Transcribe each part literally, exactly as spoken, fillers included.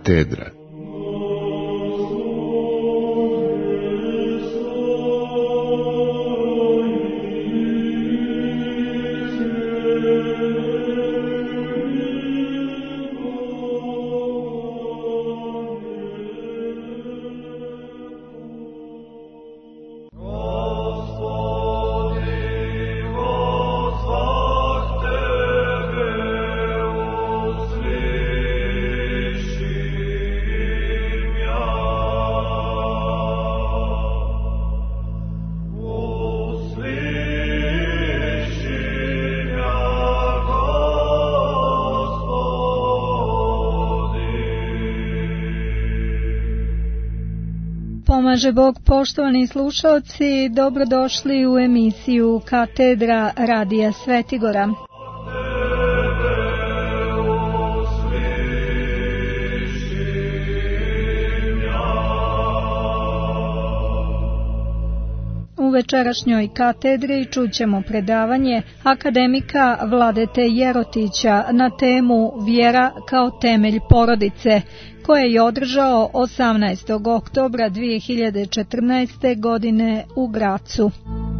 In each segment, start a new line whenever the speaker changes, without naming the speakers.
Katedra.
Pomaže Bog, poštovani slušaoci, dobrodošli u emisiju Katedra Radija Svetigora. U večerašnjoj katedri čućemo predavanje akademika Vladete Jerotića na temu Vjera kao temelj porodice, koje je održao osamnaestog oktobra dvije hiljade četrnaeste. godine u Gracu.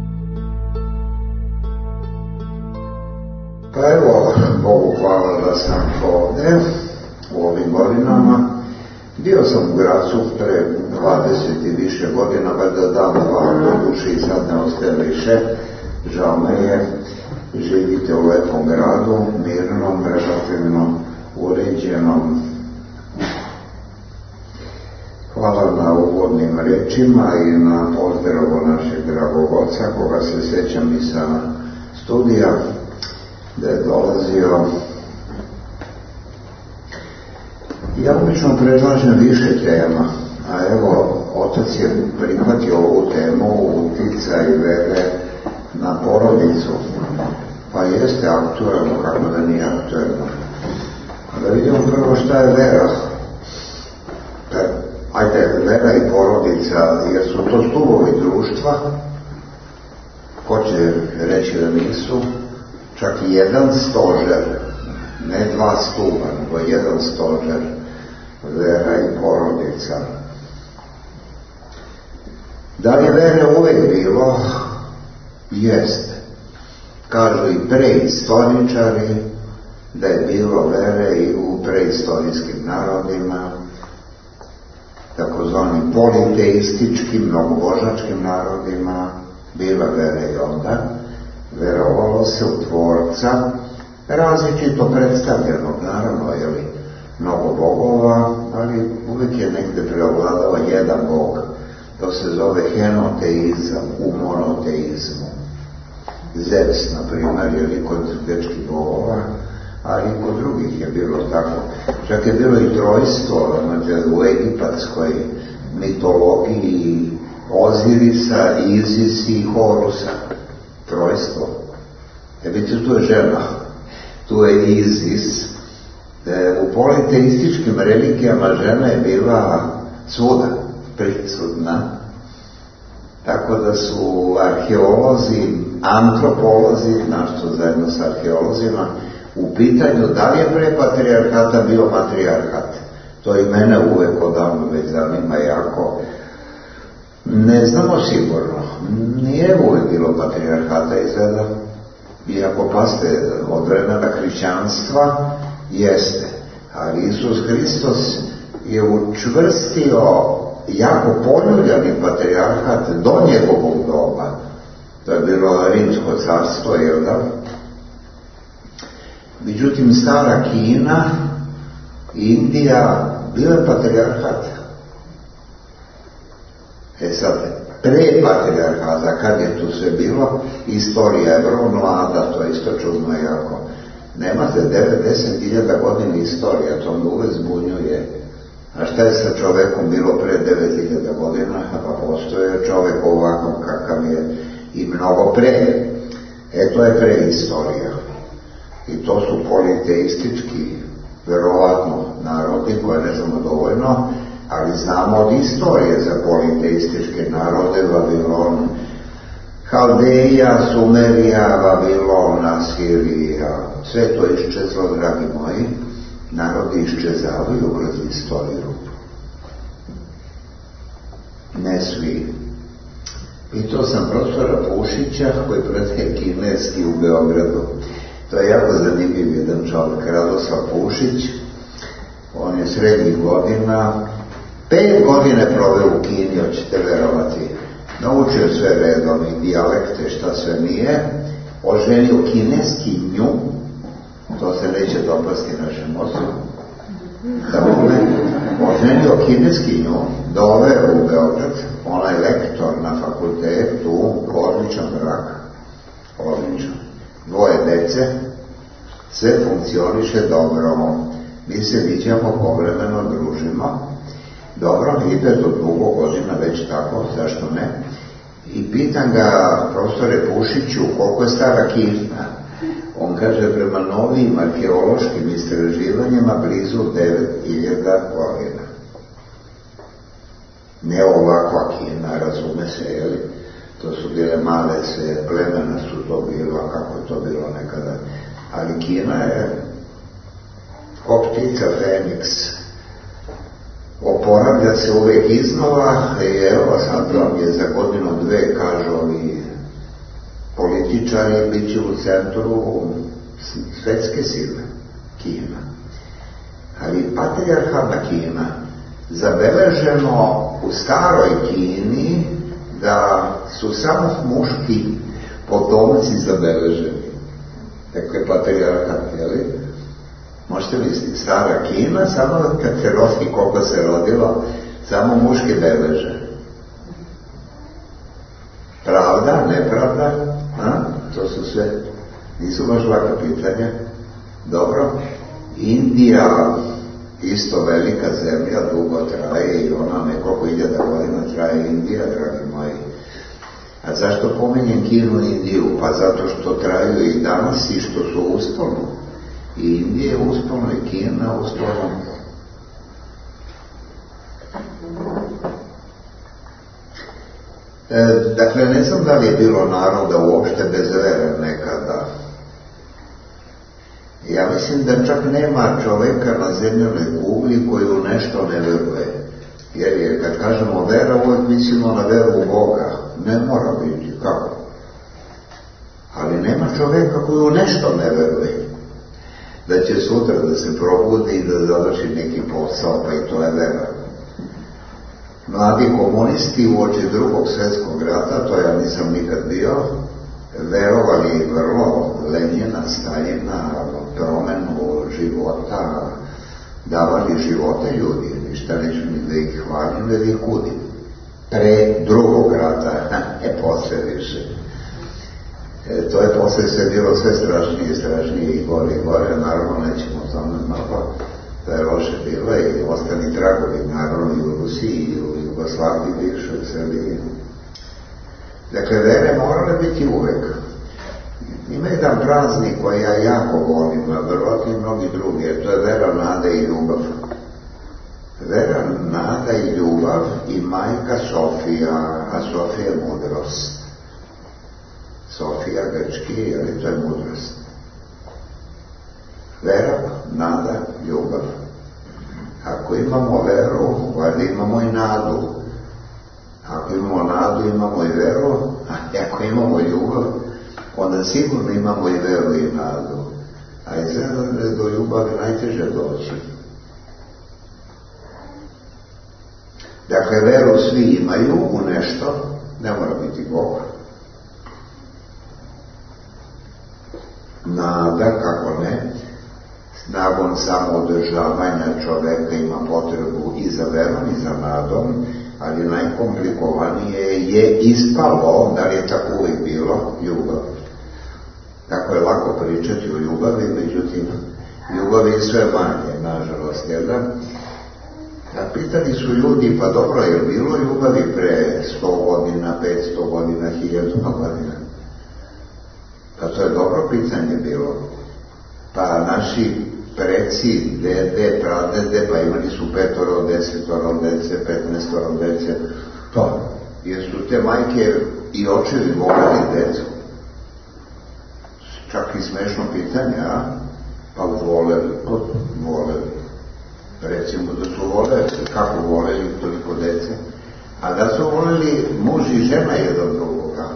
Pa evo, Bogu hvala da sam ovdje u ovim godinama. Bio sam u Gracu pre dvadeset i više godina, pa da dam dva do duši i sad ne ostaje više. Žao me je, živite u lepom gradu, mirnom, relativno uređenom. Hvala na uvodnim rečima i na pozdravu našeg dragog oca, koga se sjećam i sa studija, da je dolazio. Ja obično predlažem više tema, a evo, otac je prihvatio ovu temu utjecaj vere na porodicu, pa jeste aktuelno, kako da nije aktuelno. Da vidimo prvo šta je vera. Ajde, vera i porodica, jer su to stubovi društva, ko će reći da nisu, čak i jedan stožer, ne dva stuba, nego jedan stožer, vera i porodica. Da li je vere uvek bilo? Jeste. Kažu i preistoričari da je bilo vere i u preistorijskim narodima, takozvanim politeističkim, mnogobožačkim narodima, bila vera i onda. Verovalo se u Tvorca, različito predstavljenog, naravno, jeli, mnogo bogova, ali uvijek je negde prevladava jedan bog. To se zove henoteizam, u monoteizmu. Zevs, na primjer, jeli, kod grčkih bogova, ali i kod drugih je bilo tako. Čak je bilo i trojstvo, znači, u egipatskoj mitologiji Ozirisa, Izis i Horusa. Trojstvo. E vidite, tu je žena, tu je Izis. E, u politeističkim religijama žena je bila svuda prisutna. Tako da su arheolozi, antropolozi, našto zajedno sa arheolozima, u pitanju da li je pre patrijarhata bio matrijarhat. To i mene uvek odavno već zanima jako. Ne znamo sigurno. Nije uvek bilo patrijarhata izgleda. Iako paste od vremena hrišćanstva jeste. Ali Isus Hristos je učvrstio jako poljuljani patrijarhat do njegovog doba. To je bilo Rimsko carstvo, jel da? Međutim, stara Kina, Indija, bio je patrijarhat. E sad, pre patrijarhata, kad je tu sve bilo, istorija je vrlo mlada, to je isto čudno jako. Nemate devedeset hiljada godina istorija, to me uvek zbunjuje. A šta je sa čovekom bilo pre devet hiljada godina? Pa postoje čovek ovakav kakav je i mnogo pre. E, to je preistorija. I to su politeistički, verovatno, narodi koje ne znamo dovoljno, ali znamo od istorije za politeističke narode, Vavilon, Haldeja, Sumerija, Vavilon, Asirija, sve to iščezlo, dragi moji, narodi iščezavaju kroz istoriju. Ne svi. Pitao sam profesora Pušića koji predaje kineski u Beogradu. To je jako zanimljiv jedan čovjek, Radoslav Pušić. On je srednjih godina, pet godine proveo u Kini, hoćete verovati. Naučio sve redom i dijalekte, šta sve nije. Oženio kineskinju, to se neće dopasti našem mozgu. Oženio kineskinju, doveo u Beograd, ona je lektor na fakultetu, odličan brak, odličan. Dvoje dece, sve funkcioniše dobro, mi se viđamo, povremeno družimo, dobro, ide do dugo godina već tako, zašto ne? I pitam ga, profesore Pušiću, koliko je stara Kina? On kaže, prema novim arheološkim istraživanjima blizu devet hiljada godina. Ne ovakva Kina, razume se, jeli? To su bile male se, plemena su to bilo, kako je to bilo nekada. Ali Kina je ko ptica Feniks. Oporavlja se uvek iznova i evo sad vam je za godinu dve, kažu ovi političari, bit će u centru svetske sile, Kina. Ali patrijarhalna Kina, zabeleženo u staroj Kini da su samo muški potomci zabeleženi. Tako je patrijarhat, jeli? Možete misliti, stara Kina, samo kad se rodi koliko se rodilo, samo muške beleže. Pravda, nepravda, a? To su sve, nisu baš laka pitanja. Dobro, Indija, isto velika zemlja, dugo traje i ona nekoliko hiljada godina traje Indija, dragi moji. A zašto pominjem Kinu i Indiju? Pa zato što traju i danas i što su usponu. I Indija je usponu i Kina usponu. E, dakle, ne znam da li je bilo naroda uopšte bez vere nekada. Ja mislim da čak nema čoveka na zemljonoj kugli koji u nešto ne veruje. Jer je, kad kažemo vera, uvijek mislimo na veru u Boga. Ne mora biti, kako? Ali nema čoveka koji u nešto ne veruje. Da će sutra da se probudi i da završi neki posao, pa i to je vera. Mladi komunisti uoči drugog svjetskog rata, to ja nisam nikad bio, verovali vrlo Lenjina, Staljina, promenu života, davali živote ljudi, ništa neću ni da ih hvalim, da ih kudim. Pre drugog rata, e posle više. E, to je posle sve bilo sve strašnije i strašnije i gore i gore, naravno nećemo o tome malo, to je loše bilo i ostali tragovi, naravno i u Rusiji i u Jugoslaviji, bivšoj Srbiji. Dakle, vere morale biti uvek. Ima jedan praznik koji ja jako volim, a verovatno i mnogi drugi, jer to je vera, nada i ljubav. Vera, nada i ljubav i majka Sofija, a Sofija je mudrost. Sofija grčki, ali to je mudrost. Vera, nada, ljubav. Ako imamo veru, valjda imamo i nadu. Ako imamo nadu, imamo i veru, a ako imamo ljubav, onda sigurno imamo i veru i nadu. A izgleda do ljubavi najteže doći. Dakle, veru svi imaju u nešto, ne mora biti Bog. Nada, kako ne, snagom samoodržavanja čoveka ima potrebu i za verom i za nadom, ali najkomplikovanije je ispalo, da li je tako uvijek bilo, ljubav. Tako je lako pričati o ljubavi, međutim, ljubavi je sve manje, nažalost, jer da? A pitali su ljudi, pa dobro, je bilo ljubavi pre sto godina, petsto godina, hiljadu godina? Pa to je dobro pitanje bilo. Pa naši preci, dede, pradede, pa imali su petoro, desetoro dece, petnaestoro dece. To, jer su te majke i očevi voleli decu. Čak i smešno pitanje, a? Pa voleli, voleli. Recimo da su voleli, kako voleli toliko dece, a da su voleli muž i žena jedan drugoga.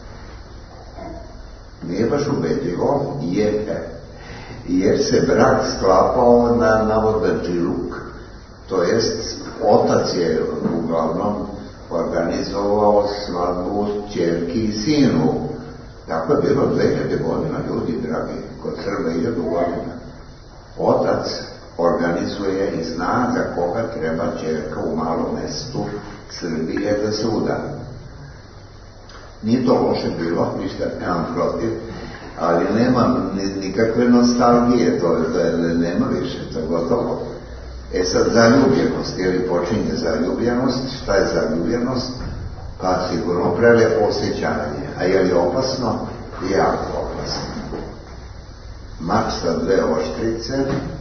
Nije baš ubedljivo, jer, jer se brak sklapao na navodadžiluk, to jest otac je uglavnom organizovao svadbu ćerki i sinu. Tako je bilo dve hiljade godina, ljudi dragi, kod Srba hiljadu godina. Otac organizuje i zna za koga treba ćerka u malom mestu Srbije da se uda. Nije to loše bilo, ništa nemam protiv, ali nema nikakve nostalgije, to je, nema više, to je gotovo. E sad, zaljubljenost, jer počinje zaljubljenost, šta je zaljubljenost? Pa sigurno prelepo osjećanje, a je li opasno? Jako opasno. Mač sa dve oštrice,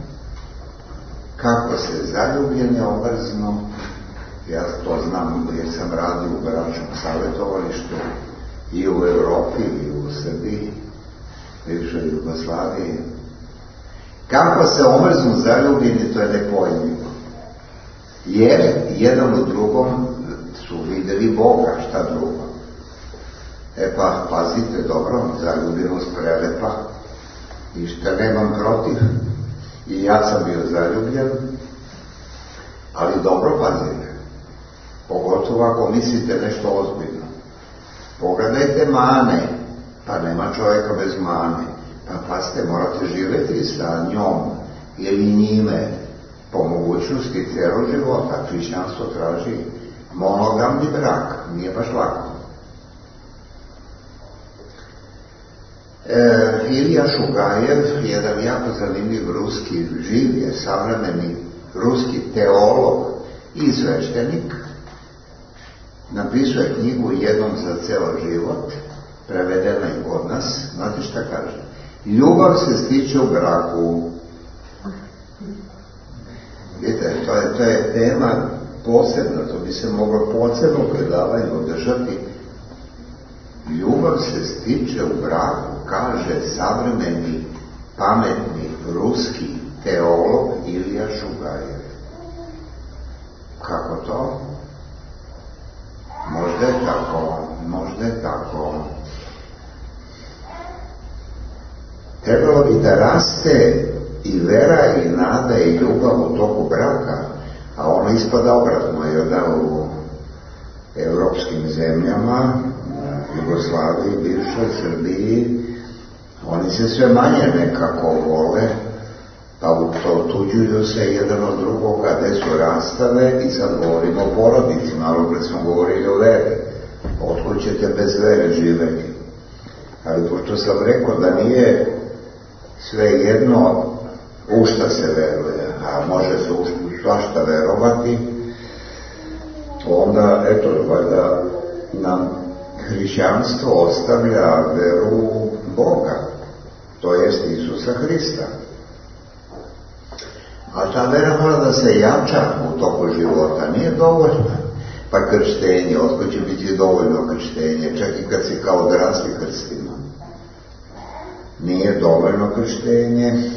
kako se zaljubljene obrzno, ja to znam jer sam radio u bračnom savjetovalištu i u Evropi i u Srbiji, bivšoj Jugoslaviji. Kako se omrznu zaljubljeni, to je nepojmljivo. Jer jedan u drugom su videli Boga, šta drugo. E pa, pazite dobro, zaljubljenost prelepa, i šta nemam protiv. I ja sam bio zaljubljen, ali dobro pazite. Pogotovo ako mislite nešto ozbiljno. Pogledajte mane, pa nema čovjeka bez mane. Pa pazite, morate živjeti sa njom ili njime po mogućnosti cijelo života. Hrišćanstvo traži monogamni brak, nije baš lako. E, Ilija Šugajev, jedan jako zanimljiv ruski, živ je savremeni ruski teolog i sveštenik, napisao je knjigu Jednom za ceo život, prevedena i kod nas. Znate šta kaže? Ljubav se stiče u braku. Vidite, to je, to je tema posebna, to bi se moglo posebno predavanje održati. Ljubav se stiče u braku, kaže savremeni, pametni, ruski teolog Ilija Šugajev. Kako to? Možda je tako, možda je tako. Trebalo bi da raste i vera i nada i ljubav u toku braka, a ono ispada obratno, jer da u evropskim zemljama, Jugoslaviji, bivšoj Srbiji, oni se sve manje nekako vole, pa otuđuju se jedan od drugoga, gde su rastave, i sad govorimo o porodici, malo pre smo govorili o veri. Otkud ćete bez vere živeti? Ali pošto sam rekao da nije sve jedno u šta se veruje, a može se u svašta verovati, onda, eto, valjda nam hrišćanstvo ostavlja veru u Boga, to jest Isusa Hrista. A ta vera mora da se jača u toku života, nije dovoljno. Pa krštenje, otko će biti dovoljno krštenje, čak i kad se kao odrasli krstimo. Nije dovoljno krštenje,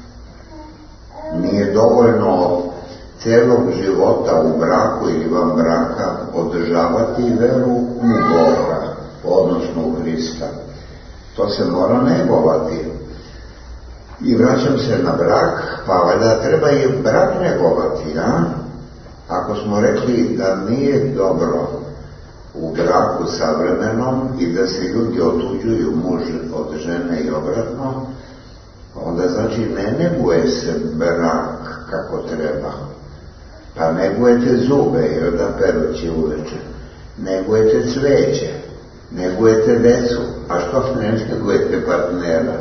nije dovoljno celog života u braku ili van braka održavati veru u Boga, odnosno u Hrista. To se mora negovati. I vraćam se na brak, pa valjda treba i brak negovati, a? Ako smo rekli da nije dobro u braku savremenom i da se ljudi otuđuju muž od žene i obratno, onda znači ne neguje se brak kako treba. Pa negujete zube, jer da perući uveče, negujete cveće, negujete decu, a što ne negujete partnera?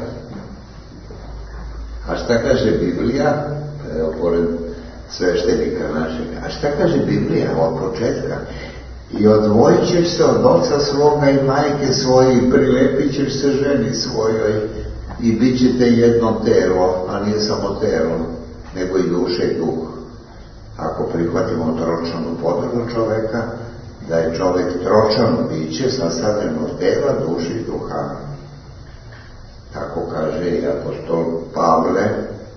A šta kaže Biblija, evo pored sveštenika našeg, a šta kaže Biblija od početka? I odvojit ćeš se od oca svoga i majke svoje i prilepit ćeš se ženi svojoj i bit ćete jedno telo, a nije samo telo, nego i duše i duh. Ako prihvatimo tročanu podrugu čoveka, da je čovek tročano biće sastavljeno od tela, duše i duha. Tako kaže i apostol Pavle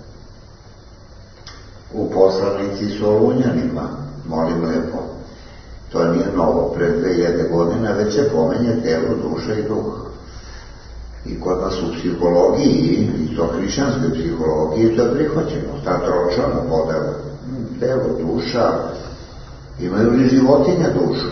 u poslanici Solunjanima, molim lepo. To nije novo, pred dve hiljade godina već se pomenje telo, duša i duh. I kod nas u psihologiji, i to hrišćanskoj psihologiji, to je prihvaćeno, ta tročlana podela. Telo, duša, imaju li životinja dušu?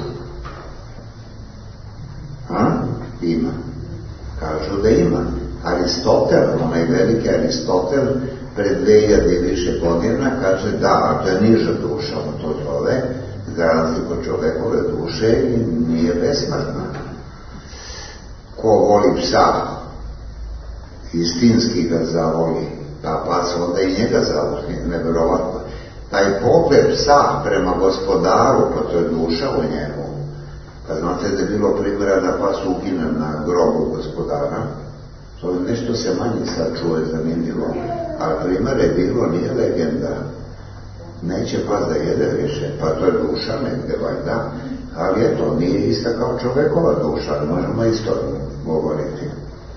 A? Ima. Kažu da ima. Aristotel, onaj veliki Aristotel, pred dve hiljade i više godina kaže da, a to je niža duša, on to zove, za razliku od čovekove duše i nije besmrtna. Ko voli psa, istinski ga zavoli, pa pas onda i njega zavoli, neverovatno. Taj pogled psa prema gospodaru, pa to je duša u njemu. Pa znate da je bilo primjera da pas ugine na grobu gospodara, to je nešto se manje sad čuje zanimljivo, ali primjer je bilo, nije legenda. Neće pas da jede više, pa to je duša negde valjda, ali eto, nije ista kao čovekova duša, možemo isto govoriti.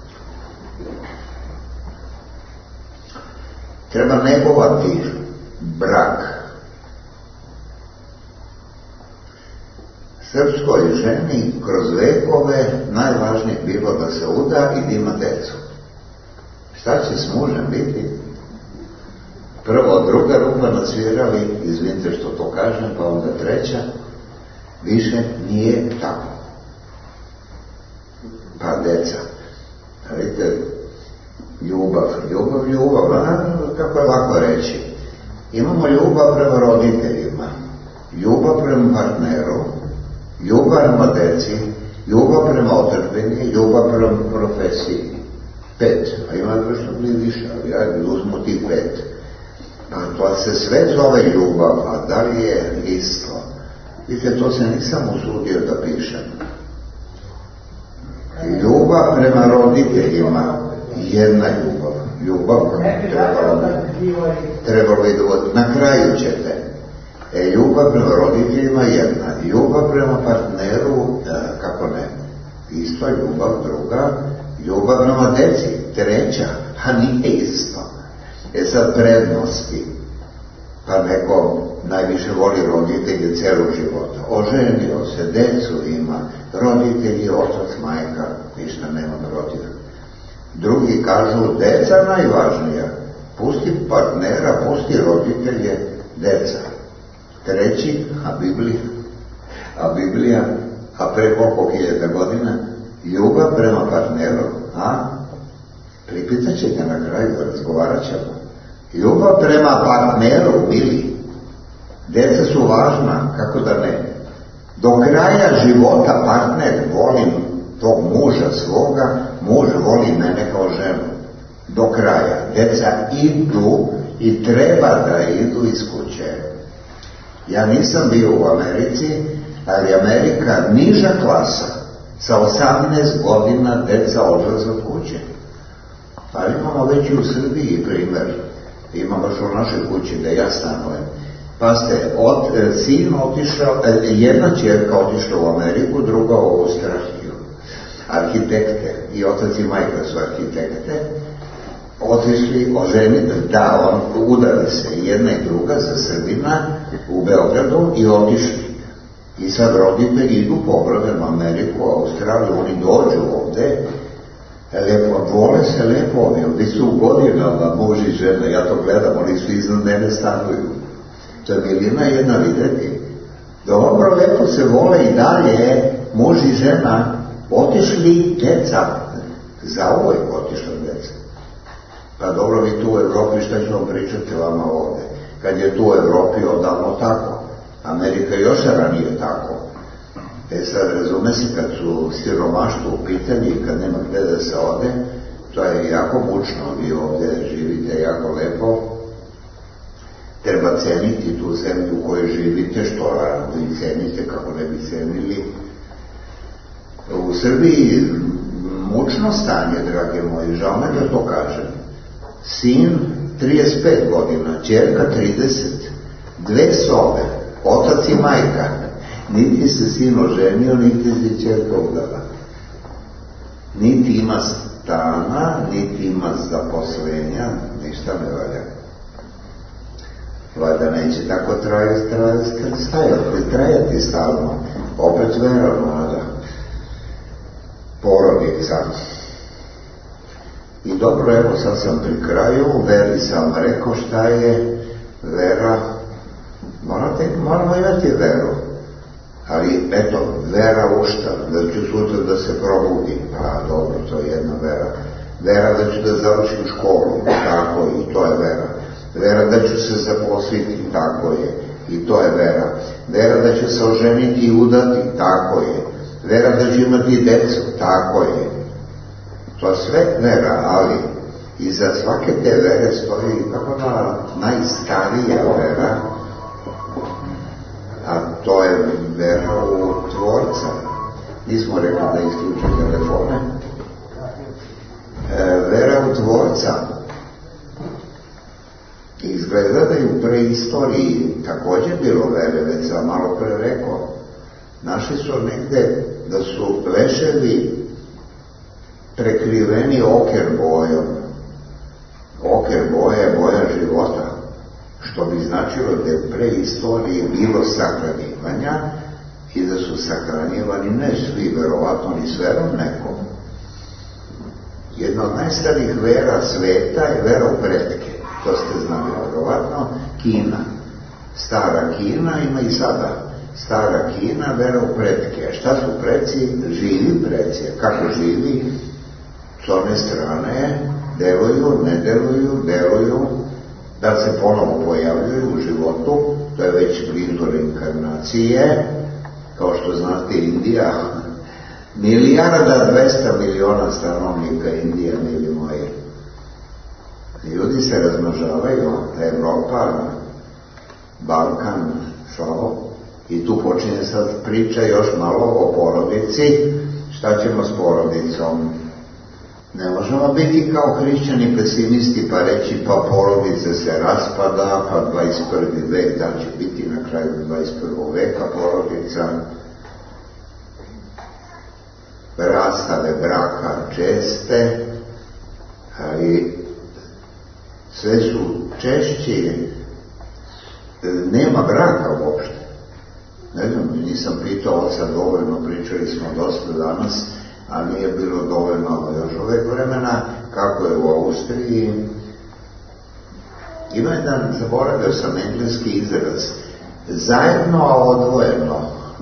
Treba negovati brak. Srpskoj ženi kroz vekove najvažnije bilo da se uda i da ima decu. Šta će s mužem biti? Prvo, druga rupa nasvirali, izvinite što to kažem, pa onda treća, više nije tako. Pa deca, vidite, ljubav, ljubav, ljubav, a, kako je lako reći. Imamo ljubav prema roditeljima, ljubav prema partneru, ljubav prema deci, ljubav prema otadžbini, ljubav prema profesiji. Pet, a ima nešto bliže, ali ajde, uzmu ti pet. Pa to se sve zove ljubav, a da li je isto? Vidite, to se nisam usudio da pišem. Ljubav prema roditeljima, jedna ljubav. Ljubav trebalo, trebalo i dovoditi. Na kraju ćete. E, ljubav prema roditeljima jedna. Ljubav prema partneru, e, kako ne? Isto ljubav, druga. Ljubav prema deci, treća. A nije isto. E sad prednosti. Pa neko najviše voli roditelje celog života. Oženio se, decu ima, roditelji, otac, majka, ništa nema protiv. Drugi kažu, deca najvažnija. Pusti partnera, pusti roditelje, deca. Treći, a Biblija, a Biblija, a pre koliko hiljada godina, ljubav prema partneru, a? Pripitat ćete na kraju, razgovarat ćemo. Ljubav prema partneru, bili. Deca su važna, kako da ne. Do kraja života partner, volim tog muža svoga, muž voli mene kao ženu. Do kraja. Deca idu i treba da idu iz kuće. Ja nisam bio u Americi, ali Amerika niža klasa. Sa osamnaest godina deca odlaze od kuće. Ali imamo već i u Srbiji primjer. Ima baš u našoj kući da ja stanujem. Pa ste, od, sin otišao, jedna ćerka otišla u Ameriku, druga u Australiju. Arhitekte, i otac i majka su arhitekte, otišli, oženili, da, on, udali se jedna i druga za Srbina u Beogradu i otišli. I sad roditelji idu povratem u Ameriku, Australiju, oni dođu ovde, lepo, vole se lepo ovi, ovdje su u godinama, muž i žena, ja to gledam, oni su iznad mene stanuju. To je milina jedna videti. Dobro, lepo se vole i dalje, muž i žena, otišli deca, za ovoj otišla deca. Pa dobro, vi tu u Evropi, šta ću vam pričati vama ovde? Kad je tu u Evropi odavno tako, Amerika još ranije tako. E sad, razume se, kad su siromaštvo u pitanju i kad nema gde da se ode, to je jako mučno, vi ovdje živite jako lepo, treba ceniti tu zemlju u kojoj živite, što naravno i cenite, kako ne bi cenili. U Srbiji mučno stanje, drage moji, žao me da to kažem. Sin trideset pet godina, ćerka trideset, dve sobe, otac i majka. Niti se sin oženio, niti se ćerka udala. Niti ima stana, niti ima zaposlenja, ništa ne valja. Valjda neće tako trajati, trajati, trajati stalno. Opet vera mlada. Porodica. I dobro, evo sad sam pri kraju, veri sam rekao šta je vera. Morate, moramo imati veru. Ali eto, vera u šta? Da ću sutra da se probudim. Pa dobro, to je jedna vera. Vera da ću da završim školu. Tako je, i to je vera. Vera da ću se zaposliti. Tako je, i to je vera. Vera da ću se oženiti i udati. Tako je. Vera da ću imati decu. Tako je. To je sve vera, ali iza svake te vere stoji kako da najstarija vera, a to je vera u Tvorca. Nismo rekli da isključu telefone. E, vera u Tvorca. Izgleda da je u preistoriji također bilo vere, već sam malo pre rekao. Našli su negde da su leševi prekriveni oker bojom. Oker boja je boja života, što bi značilo da je pre istorije bilo sahranjivanja i da su sahranjivani ne svi, verovatno ni s verom nekom. Jedna od najstarijih vera sveta je vera u pretke. To ste znali, verovatno, Kina. Stara Kina ima i sada. Stara Kina, vera u pretke. Šta su preci? Živi preci. Kako živi? S one strane deluju, ne deluju, deluju, da se ponovo pojavljuju u životu, to je već blizu reinkarnacije, kao što znate Indija, milijarda dvesta miliona stanovnika Indija, mili moji. Ljudi se razmnožavaju, Evropa, Balkan, slavo, i tu počinje sad priča još malo o porodici. Šta ćemo s porodicom? Ne možemo biti kao hrišćani pesimisti pa reći pa porodice se raspada, pa dvadeset prvi vek, da će biti na kraju dvadeset prvog veka porodica. Rastave braka česte, ali sve su češće, nema braka uopšte. Ne znam, nisam pitao oca dovoljno, pričali smo dosta danas, a nije bilo dovoljno još uvek vremena, kako je u Austriji. Ima jedan, zaboravio sam engleski izraz, zajedno, a odvojeno.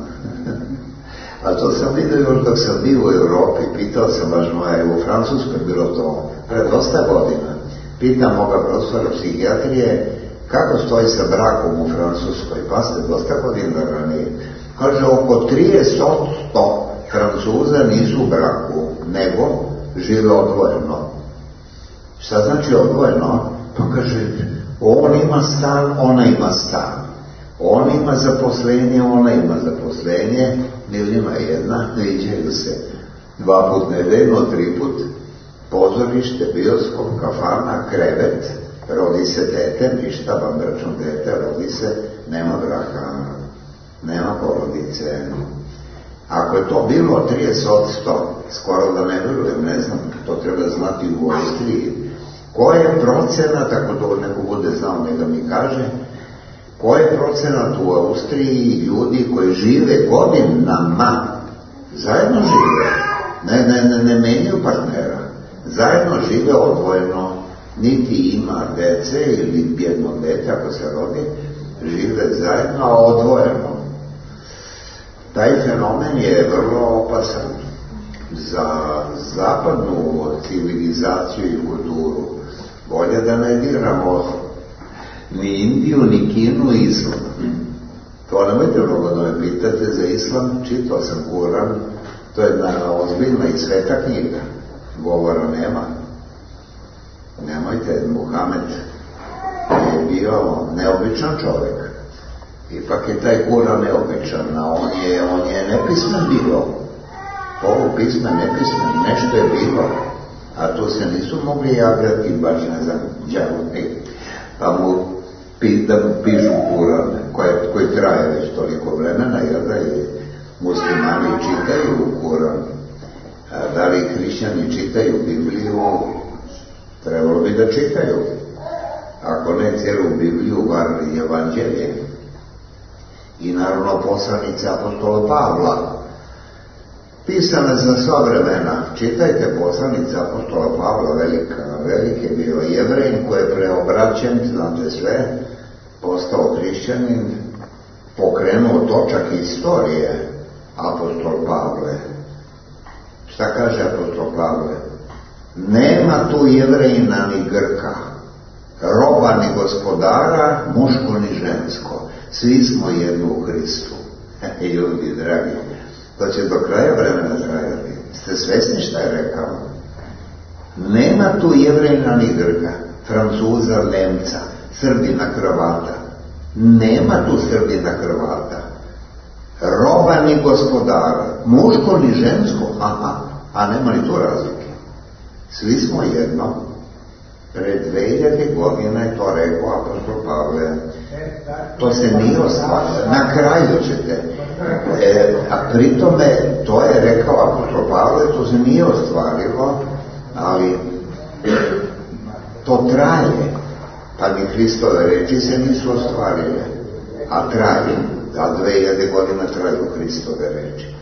A to sam vidio još dok sam bio u Europi, pitao sam baš moja, u Francuskoj bilo to, pred dosta godina. Pitam moga profesora psihijatrije, kako stoji sa brakom u Francuskoj, pa ste dosta godina ranije. Kaže, oko trideset posto Francuza nisu u braku, nego žive odvojeno. Šta znači odvojeno? Pa kaže, on ima stan, ona ima stan. On ima zaposlenje, ona ima zaposlenje, milima jedna, viđaju se dva put nedeljno, tri put, pozorište, bioskop, kafana, krevet, rodi se dete, ništa, vanbračno dete, rodi se, nema braka, nema porodice. Ako je to bilo trideset posto, skoro da ne verujem, ne znam, to treba znati u Austriji. Koji je procenat, ako to neko bude znao, neka mi kaže, koji je procenat u Austriji ljudi koji žive godinama, zajedno žive, ne, ne, ne, ne menjaju partnera, zajedno žive odvojeno, niti ima dece ili jedno dete ako se rodi, žive zajedno, a odvojeno. Taj fenomen je vrlo opasan za zapadnu civilizaciju i kulturu. Bolje da ne diramo ni Indiju, ni Kinu, ni Islam. To nemojte mnogo da me pitate za Islam, čitao sam Kuran, to je jedna ozbiljna i sveta knjiga, govora nema. Nemojte, Muhamed je bio neobičan čovjek. Ipak je taj Kuran neobičan, a on je, on je nepismen bilo. Polupismen, nepismen, nešto je bilo. A tu se nisu mogli javljati, baš ne znam, džavutni, pa mu pi, da mu pišu Kuran, koji, koji traje već toliko vremena, jer da i muslimani čitaju Kuran. A da li hrišćani čitaju Bibliju, trebalo bi da čitaju. ako ne cijelu Bibliju, bar Evanđelje. I naravno poslanice apostola Pavla, pisane za sva vremena. Čitajte poslanice apostola Pavla, velika, velik je bio Jevrej koji je preobraćen, znate sve, postao hrišćanin, pokrenuo točak istorije apostol Pavle. Šta kaže apostol Pavle? Nema tu Jevrejina ni Grka, roba ni gospodara, muško ni žensko. Svi smo jedno u Hristu. Ljudi dragi, to će do kraja vremena trajati. Ste svesni šta je rekao? Nema tu Jevrejina ni Grka, Francuza, Nemca, Srbina, Hrvata. Nema tu Srbina, Hrvata. Roba ni gospodara, muško ni žensko, aha, a nema ni tu razlike. Svi smo jedno. Pred dve hiljade godina je to rekao apostol Pavle. To se nije ostvarilo. Na kraju ćete. E, a pritome, to je rekao apostol Pavle, to se nije ostvarilo, ali to traje. Pa ni Hristove reči se nisu ostvarile, a traju. A dve hiljade godina traju Hristove reči.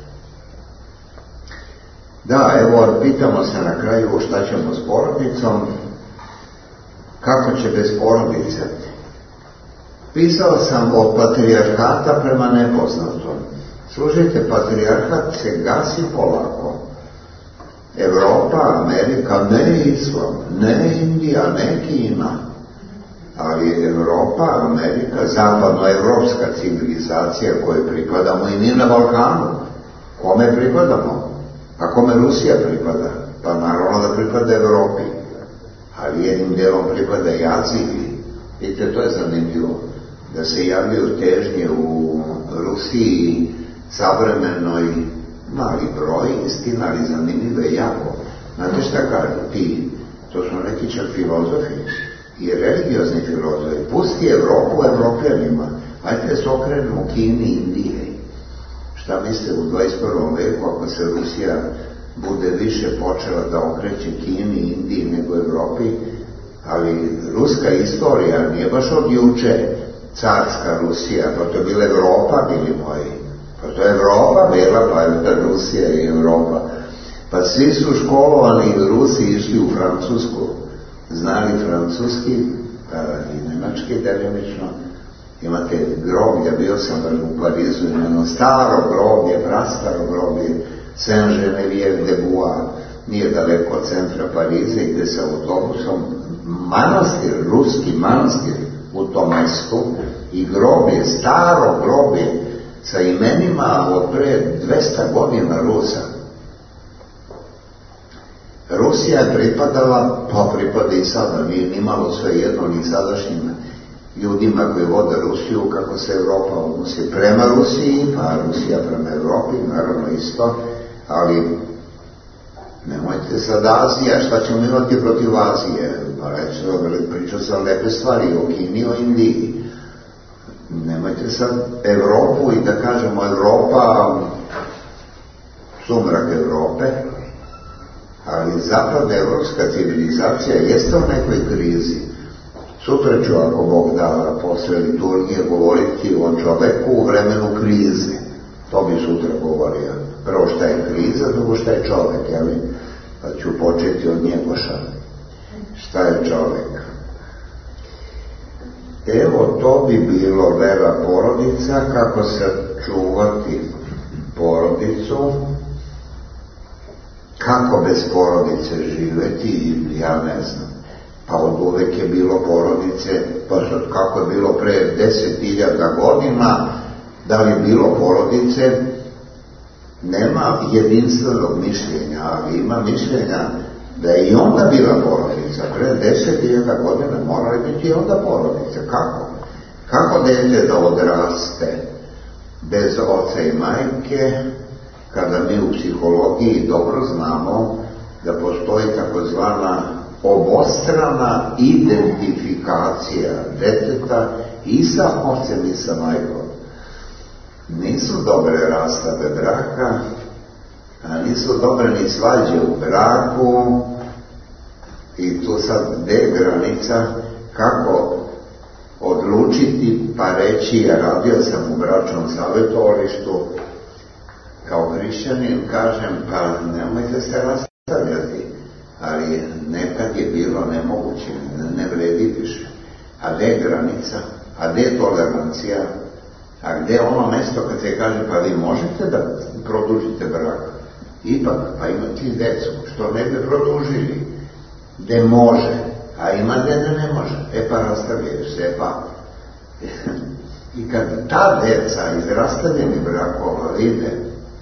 Da, evo, pitamo se na kraju šta ćemo s porodicom. Kako će bez porodice? Pisao sam od patrijarhata prema nepoznatom. Slušajte, patrijarhat se gasi polako. Evropa, Amerika, ne Islam, ne Indija, ne Kina, ali Evropa, Amerika, zapadnoevropska civilizacija kojoj pripadamo i mi na Balkanu. Kome pripadamo? A kome Rusija pripada? Pa naravno da pripada Evropi. Ali jednim delom pripada i Aziji. Vidite, to je zanimljivo. Da se javljaju težnje u Rusiji savremenoj, mali broj, istina, ali zanimljive jako. Znate šta kažu ti? To su neki čak filozofi i religiozni filozofi. Pusti Evropu Evropljanima. Hajde se okrenemo u Kini i Indije. Šta misle u dvadeset prvom veku ako se Rusija bude više počela da okreće Kini i Indiji nego Evropi, ali ruska istorija nije baš od juče carska Rusija, pa to je bila Evropa, bili moji. Pa to je Evropa bila, pa je Rusija i Evropa. Pa svi su školovani Rusi išli u Francusku, znali francuski, pa i nemački delimično. Imate groblje, bio sam u Parizu, imeno staro groblje, prastaro groblje, Saint-Geneviève de Bois, nije daleko od centra Pariza, ide se autobusom, manastir, ruski manastir u tom mestu i groblje, staro groblje sa imenima od pre dvesta godina Rusa. Rusija je pripadala, pa pripada i sada, nije ni malo sve jedno, ni sadašnjima ljudima koji vode Rusiju, kako se Evropa odnosi prema Rusiji, pa Rusija prema Evropi, naravno isto, ali nemojte sad Azija, šta ćemo imati protiv Azije? Pa reći, dobro, pričao sam lepe stvari o Kini, o Indiji. Nemojte sad Evropu i da kažemo Evropa, sumrak Evrope, ali zapadna evropska civilizacija jeste u nekoj krizi. Sutra ću, ako Bog da, posle liturgije govoriti o čoveku u vremenu krize. To bi sutra govorio. Prvo šta je kriza, drugo šta je čovek, jel? Pa ću početi od Njegoša. Šta je čovek? Evo, to bi bilo vera porodica, kako se čuvati porodicu, kako bez porodice živeti, ja ne znam. Pa od uvek je bilo porodice, pa sad kako je bilo pre deset hiljada godina, da li je bilo porodice, nema jedinstvenog mišljenja, ali ima mišljenja da je i onda bila porodica. Pre deset hiljada godina mora biti i onda porodica. Kako? Kako dete da odraste bez oca i majke, kada mi u psihologiji dobro znamo da postoji takozvana obostrana identifikacija deteta i sa ocem i sa majkom. Nisu dobre rastave braka, a nisu dobre ni svađe u braku, i tu sad gde je granica, kako odlučiti pa reći, ja radio sam u bračnom savjetovalištu, kao hrišćanin kažem, pa nemojte se rastavljati, ali nekad je bilo nemoguće, ne vredi više. A gde je granica? A gde je tolerancija? A gde je ono mesto kad se kaže, pa vi možete da produžite brak? Ipak, pa imati decu, što ne bi produžili? Gde može, a ima gde da ne može. E pa rastavljaju se, pa. I kad ta deca iz rastavljenih brakova vide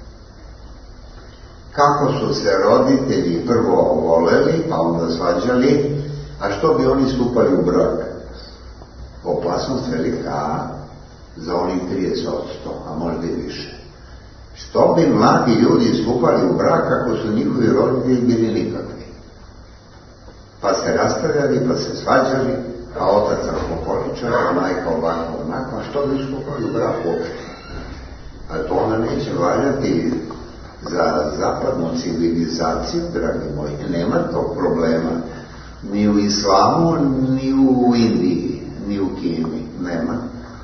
kako su se roditelji prvo voleli, pa onda svađali, a što bi oni stupali u brak? Opasnost velika za onih trideset posto, a možda i više. Što bi mladi ljudi stupali u brak ako su njihovi roditelji bili nikakvi? Pa se rastavljali, pa se svađali, a otac alkoholičar, a majka ovako, onako, a što bi stupali u brak uopšte? A to ona neće valjati za zapadnu civilizaciju, dragi moji. Nema tog problema ni u islamu, ni u Indiji, ni u Kini. Nema.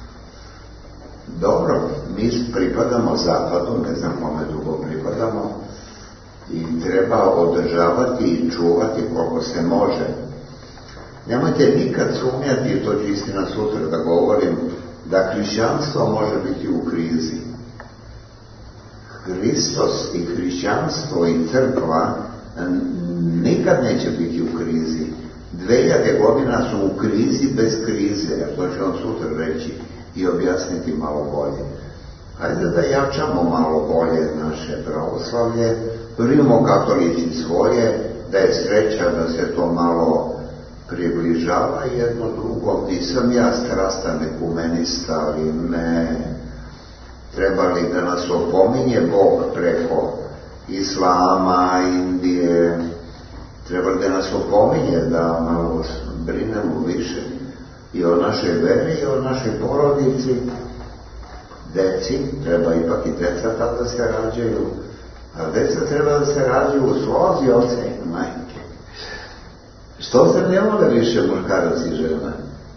Dobro, mi pripadamo zapadu, ne znam kome dugo pripadamo, i treba održavati i čuvati koliko se može. Nemojte nikad sumnjati, i to ću istina sutra da govorim, da hrišćanstvo može biti u krizi. Hristos i hrišćanstvo i crkva nikad neće biti u krizi. Dve hiljade godina su u krizi bez krize, to ću vam sutra reći i objasniti malo bolje. Hajde da jačamo malo bolje naše pravoslavlje, primimo katolici svoje, da je sreća da se to malo približava jedno drugo. Nisam ja strastan ekumenista, ali ne. Trebali da nas opominje Bog preko islama, Indije, trebali da nas opominje da malo brinemo više i o našoj veri i o našoj porodici. Deci, treba ipak i deca tada da se rađaju, a deca treba da se rađaju u slozi oca i majke. Što se ne vole više muškarac i žena?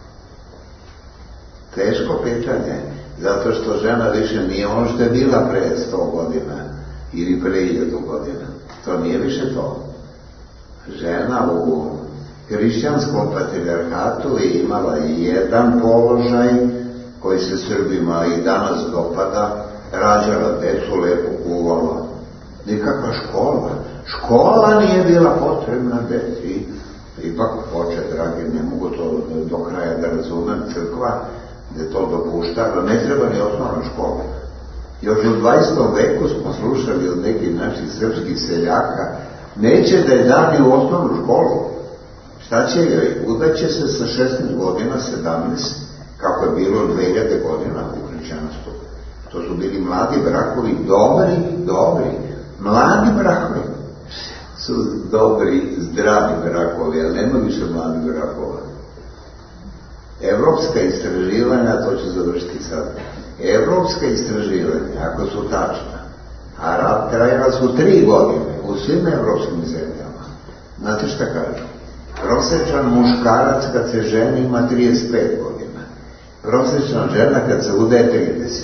Teško pitanje. Zato što žena više nije ono što je bila pre sto godina ili pre hiljadu godina. To nije više to. Žena u hrišćanskom patrijarhatu je imala jedan položaj koji se Srbima i danas dopada, rađala decu, lepo kuvala. Nikakva škola. Škola nije bila potrebna deci. Ipak hoće, dragi, ne mogu to do kraja da razumem, crkva gde to dopušta, da ne treba ni osnovna škola. Još u dvadesetom veku smo slušali od nekih naših srpskih seljaka, neće da je da ni u osnovnu školu. Šta će joj? Udaće se sa šesnaest godina, sedamnaest, kako je bilo dve hiljade godina u hrišćanstvu. To su bili mladi brakovi, dobri, dobri, mladi brakovi. Su dobri, zdravi brakovi, ali nema više mladih brakova. Evropska istraživanja, to ću završiti sad, evropska istraživanja, ako su tačna, a trajala su tri godine u svim evropskim zemljama. Znate šta kažu? Prosječan muškarac kad se ženi ima trideset pet godina. Prosječna žena kad se udaje trideset.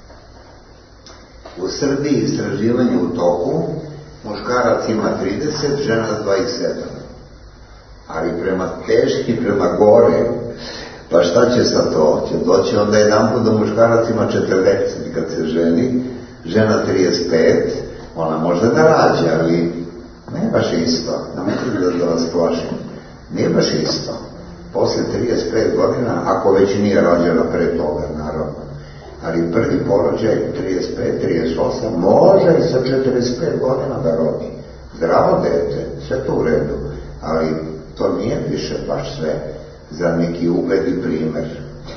U Srbiji istraživanje u toku, muškarac ima trideset, žena dvadeset sedam. Ali prema teški, prema gore, pa šta će sa to? Će doći onda jedan put da muškarac ima četrdeset kad se ženi, žena trideset pet, ona može da rađe, ali ne baš isto. Nemojte da vas plašim. Nije baš isto. Posle trideset pet godina, ako već nije rađena pre toga, naravno, ali prvi porođaj, trideset pet, trideset osam, može i sa četrdeset pet godina da rodi. Zdravo dete, sve to u redu, ali to nije više baš sve za neki ugled i primer.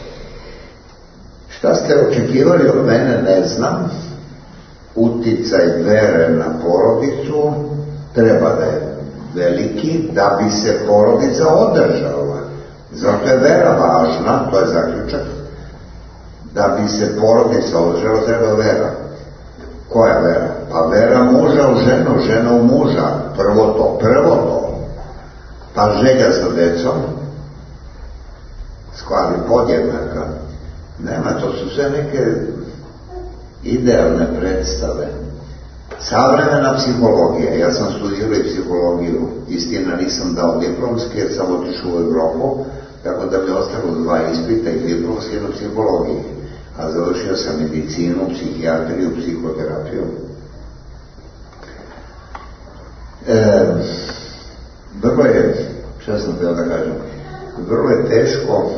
Šta ste očekivali od mene, ne znam. Uticaj vere na porodicu treba da je veliki da bi se porodica održala. Zato je vera važna, to je zaključak. Da bi se porodica održala treba vera. Koja vera? Pa vera muža u ženu, žena u muža. Prvo to, prvo to. Pa želja za decom, stvari podjednaka. Nema, to su sve neke idealne predstave. Savremena psihologija, ja sam studirao i psihologiju, istina nisam dao diplomski jer sam otišao u Evropu, tako da mi je ostalo dva ispita i diplomski na psihologiji, a završio sam medicinu, psihijatriju, psihoterapiju. E, vrlo je, što sam htio da kažem, vrlo je teško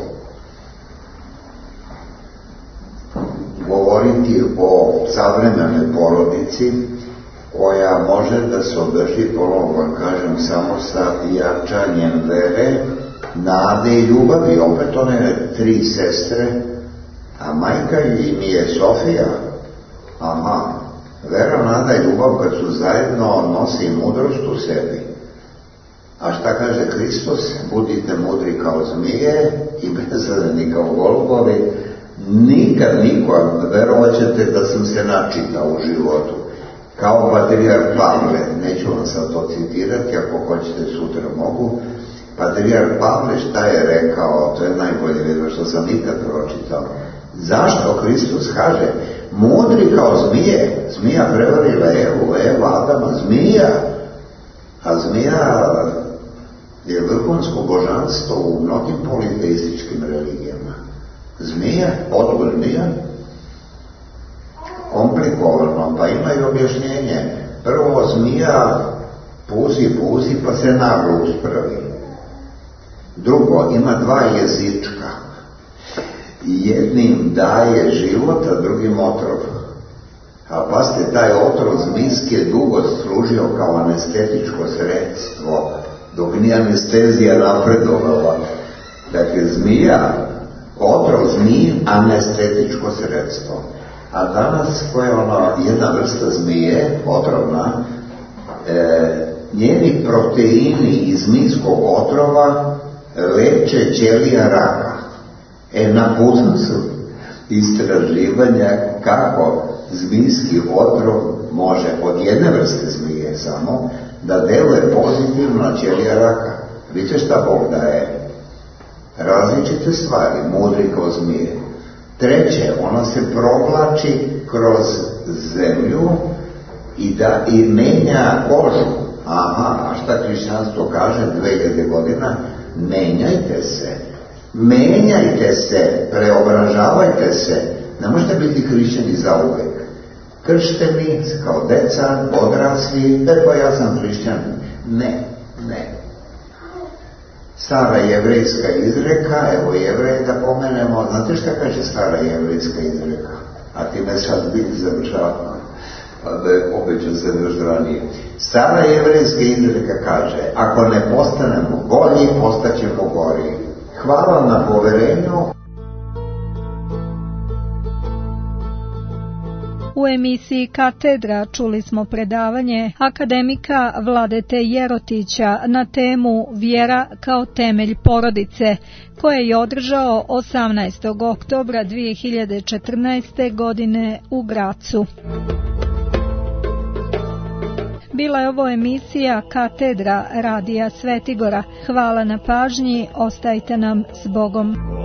govoriti o savremenoj porodici koja može da se održi, ponovno kažem, samo sa jačanjem vere, nade i ljubavi. Opet one tri sestre, a majka im je Sofija. Aha, vera, nada i ljubav kad su zajedno nosi i mudrost u sebi. A šta kaže Hristos? Budite mudri kao zmije i bezazleni kao golubovi. Nikad niko, verovat ćete da sam se načitao u životu. Kao patrijarh Pavle, neću vam sad to citirati, ako hoćete sutra mogu. Patrijarh Pavle šta je rekao, to je najbolje video što sam nikad pročitao. Zašto Hristos kaže, mudri kao zmije, zmija prevarila Evu, Eva Adama, zmija, a zmija je vrhunsko božanstvo u mnogim politeističkim religijama. Zmija, otkud zmija? Komplikovano, pa ima i objašnjenje. Prvo, zmija puzi, puzi, pa se naglo uspravi. Drugo, ima dva jezička. Jednim daje život, a drugim otrov. A pazite, taj otrov zmijski je dugo služio kao anestetičko sredstvo, dok nije anestezija napredovala. Dakle, zmija, otrov zmije, anestetičko sredstvo. A danas, koja je ona jedna vrsta zmije, otrovna, e, njeni proteini iz zmijskog otrova leče ćelija raka. E, na putu su istraživanja kako zmijski otrov može od jedne vrste zmije samo da deluje pozitivno na ćelija raka. Vidite šta Bog daje? Različite stvari, mudri kao zmije. Treće, ona se provlači kroz zemlju i, da, i menja kožu. Aha, a šta hrišćanstvo kaže dve hiljade godina? Menjajte se. Menjajte se, preobražavajte se. Ne možete biti hrišćani zauvek. Kršteni kao deca, odrasli, tako ja sam hrišćan. Ne, ne. Stara jevrejska izreka, evo Jevreje da pomenemo, znate šta kaže stara jevrejska izreka? A ti me sad biti završavno, pa da je obećao se držranije. Stara jevrejska izreka kaže, ako ne postanemo bolji, postaćemo gori. Hvala na poverenju.
U emisiji Katedra čuli smo predavanje akademika Vladete Jerotića na temu Vjera kao temelj porodice, koje je održao osamnaestog oktobra dvije hiljade četrnaeste. godine u Gracu. Bila je ovo emisija Katedra radija Svetigora. Hvala na pažnji, ostajte nam s Bogom.